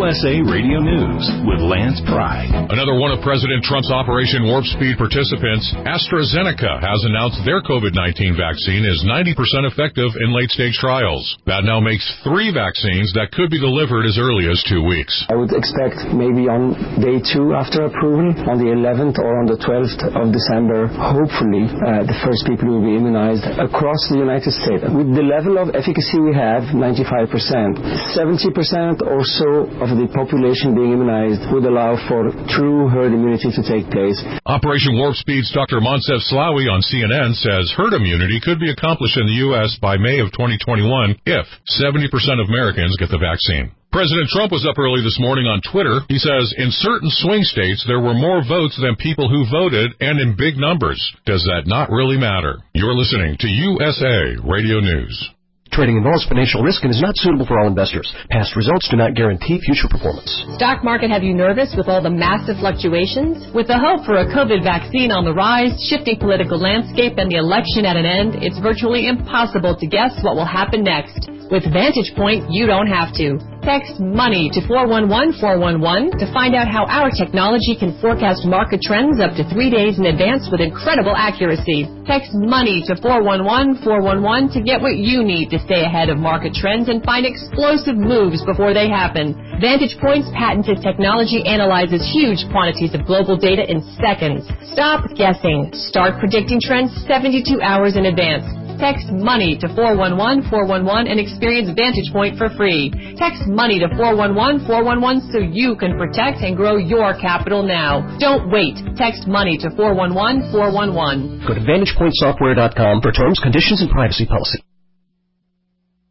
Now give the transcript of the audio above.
USA Radio News with Lance Pry. Another one of President Trump's Operation Warp Speed participants, AstraZeneca, has announced their COVID-19 vaccine is 90% effective in late-stage trials. That now makes 3 vaccines that could be delivered as early as 2 weeks. I would expect maybe on day 2 after approval, on the 11th or on the 12th of December, hopefully the first people will be immunized across the United States. With the level of efficacy we have, 95%, 70% or so of the population being immunized would allow for true herd immunity to take place. Operation Warp Speed's Dr. Moncef Slaoui on CNN says herd immunity could be accomplished in the U.S. by May of 2021 if 70% of Americans get the vaccine. President Trump was up early this morning on Twitter. He says in certain swing states there were more votes than people who voted and in big numbers. Does that not really matter? You're listening to USA Radio News. Trading involves financial risk and is not suitable for all investors. Past results do not guarantee future performance. Stock market have you nervous with all the massive fluctuations? With the hope for a COVID vaccine on the rise, shifting political landscape, and the election at an end, it's virtually impossible to guess what will happen next. With Vantage Point, you don't have to. Text MONEY to 411-411 to find out how our technology can forecast market trends up to 3 days in advance with incredible accuracy. Text MONEY to 411-411 to get what you need to stay ahead of market trends and find explosive moves before they happen. Vantage Point's patented technology analyzes huge quantities of global data in seconds. Stop guessing. Start predicting trends 72 hours in advance. Text MONEY to 411-411 and experience Vantage Point for free. Text MONEY to 411-411 so you can protect and grow your capital now. Don't wait. Text MONEY to 411-411. Go to VantagePointSoftware.com for terms, conditions, and privacy policy.